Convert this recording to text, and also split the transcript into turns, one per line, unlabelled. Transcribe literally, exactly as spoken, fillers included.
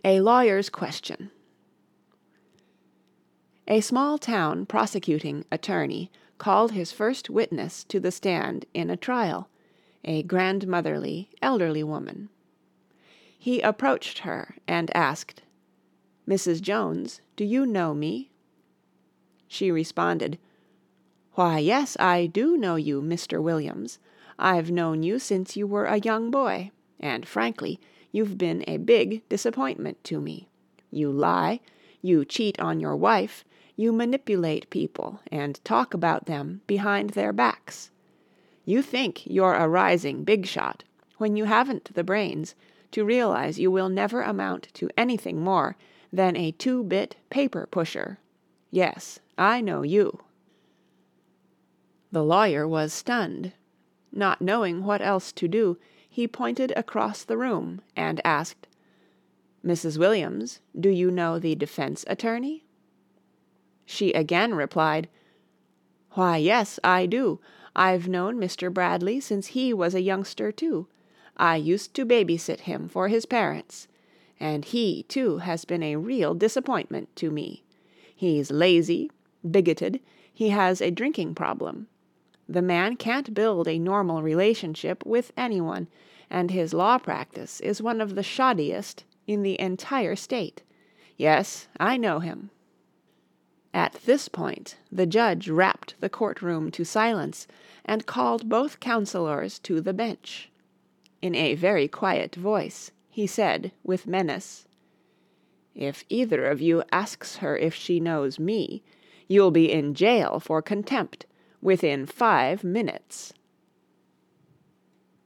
A lawyer's question. A small town prosecuting attorney called his first witness to the stand in a trial, a grandmotherly, elderly woman. He approached her and asked, "Missus Jones, do you know me?" She responded, "Why, yes, I do know you, Mister Williams. I've known you since you were a young boy, and frankly, you've been a big disappointment to me. You lie, you cheat on your wife, you manipulate people and talk about them behind their backs. You think you're a rising big shot, when you haven't the brains to realize you will never amount to anything more than a two-bit paper pusher. Yes, I know you." The lawyer was stunned. Not knowing what else to do, he pointed across the room and asked, "Missus Williams, do you know the defense attorney?" She again replied, "Why, yes, I do. I've known Mister Bradley since he was a youngster, too. I used to babysit him for his parents. And he, too, has been a real disappointment to me. He's lazy, bigoted, he has a drinking problem. The man can't build a normal relationship with anyone, and his law practice is one of the shoddiest in the entire state. Yes, I know him." At this point the judge rapped the courtroom to silence and called both counselors to the bench. In a very quiet voice he said with menace, "If either of you asks her if she knows me, you'll be in jail for contempt within five minutes."